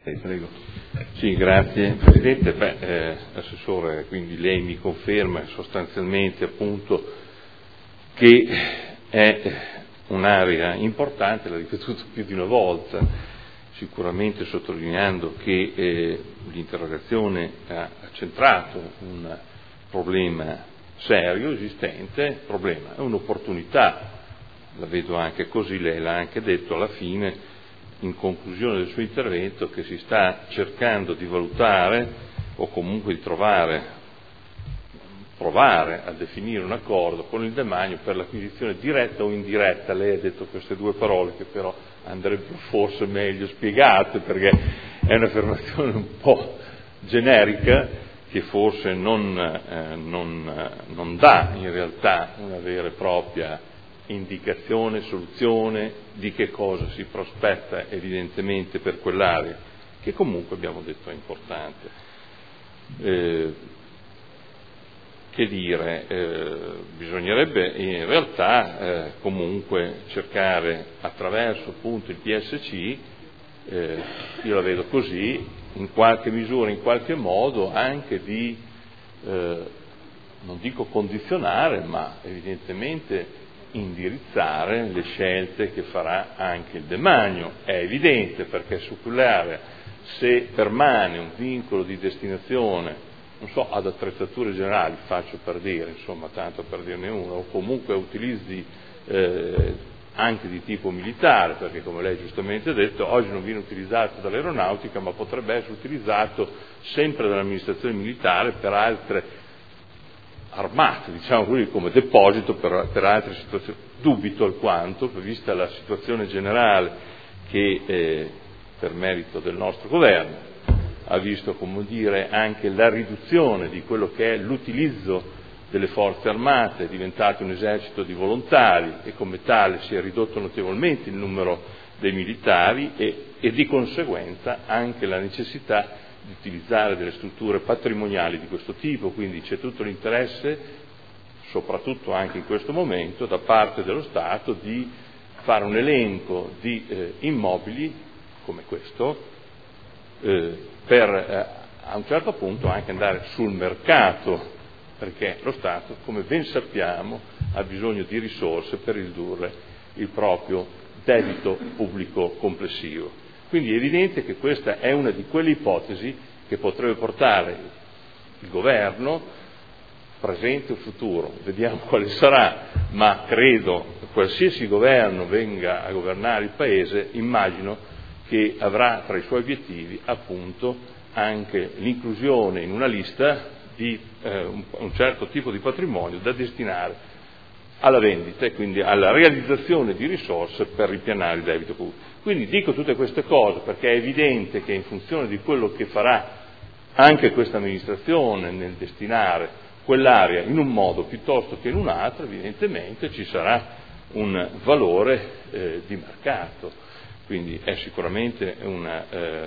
Prego. Sì, grazie Presidente. Assessore, quindi lei mi conferma sostanzialmente appunto che è un'area importante, l'ha ripetuto più di una volta, sicuramente sottolineando che l'interrogazione ha centrato un problema serio, esistente, problema, è un'opportunità, la vedo anche così, lei l'ha anche detto alla fine, in conclusione del suo intervento, che si sta cercando di valutare o comunque di provare a definire un accordo con il demanio per l'acquisizione diretta o indiretta. Lei ha detto queste due parole che però andrebbero forse meglio spiegate, perché è un'affermazione un po' generica che forse non dà in realtà una vera e propria indicazione, soluzione di che cosa si prospetta evidentemente per quell'area, che comunque abbiamo detto è importante. Che dire, bisognerebbe in realtà comunque cercare attraverso appunto il PSC, io la vedo così, in qualche misura, in qualche modo anche di, non dico condizionare, ma evidentemente indirizzare le scelte che farà anche il demanio. È evidente, perché su quell'area, se permane un vincolo di destinazione, non so, ad attrezzature generali, faccio per dire, insomma, tanto per dirne uno, o comunque a utilizzi anche di tipo militare, perché come lei giustamente ha detto, oggi non viene utilizzato dall'aeronautica, ma potrebbe essere utilizzato sempre dall'amministrazione militare per altre armate, diciamo così, come deposito per altre situazioni. Dubito alquanto, vista la situazione generale che per merito del nostro governo ha visto, come dire, anche la riduzione di quello che è l'utilizzo delle forze armate, è diventato un esercito di volontari e come tale si è ridotto notevolmente il numero dei militari e di conseguenza anche la necessità di utilizzare delle strutture patrimoniali di questo tipo, quindi c'è tutto l'interesse, soprattutto anche in questo momento, da parte dello Stato di fare un elenco di immobili come questo per a un certo punto anche andare sul mercato, perché lo Stato, come ben sappiamo, ha bisogno di risorse per ridurre il proprio debito pubblico complessivo. Quindi è evidente che questa è una di quelle ipotesi che potrebbe portare il governo, presente o futuro, vediamo quale sarà, ma credo che qualsiasi governo venga a governare il Paese, immagino che avrà tra i suoi obiettivi appunto anche l'inclusione in una lista di un certo tipo di patrimonio da destinare alla vendita e quindi alla realizzazione di risorse per ripianare il debito pubblico. Quindi dico tutte queste cose perché è evidente che in funzione di quello che farà anche questa amministrazione nel destinare quell'area in un modo piuttosto che in un altro, evidentemente ci sarà un valore di mercato. Quindi è sicuramente una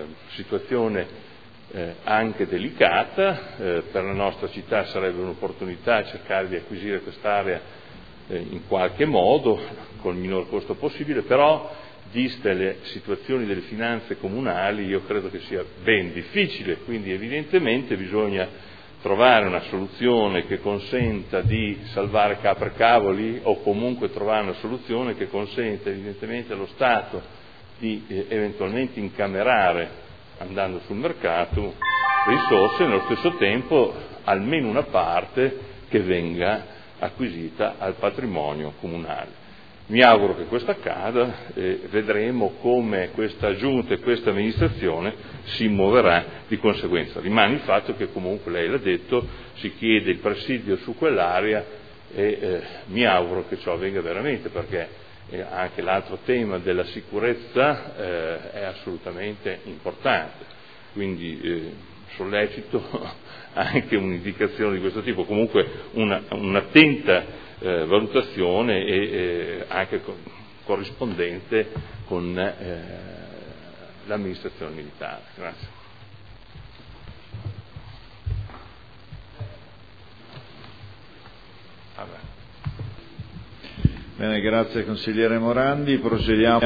situazione anche delicata, per la nostra città sarebbe un'opportunità cercare di acquisire quest'area in qualche modo, col minor costo possibile, però viste le situazioni delle finanze comunali io credo che sia ben difficile, quindi evidentemente bisogna trovare una soluzione che consenta di salvare capre e cavoli o comunque trovare una soluzione che consenta evidentemente allo Stato di eventualmente incamerare, andando sul mercato, risorse e nello stesso tempo almeno una parte che venga acquisita al patrimonio comunale. Mi auguro che questo accada e vedremo come questa giunta e questa amministrazione si muoverà di conseguenza. Rimane il fatto che comunque, lei l'ha detto, si chiede il presidio su quell'area e mi auguro che ciò avvenga veramente, perché anche l'altro tema della sicurezza è assolutamente importante. Quindi sollecito anche un'indicazione di questo tipo, comunque un'attenta valutazione e anche corrispondente con l'amministrazione militare. Grazie. Bene, grazie consigliere Morandi. Procediamo.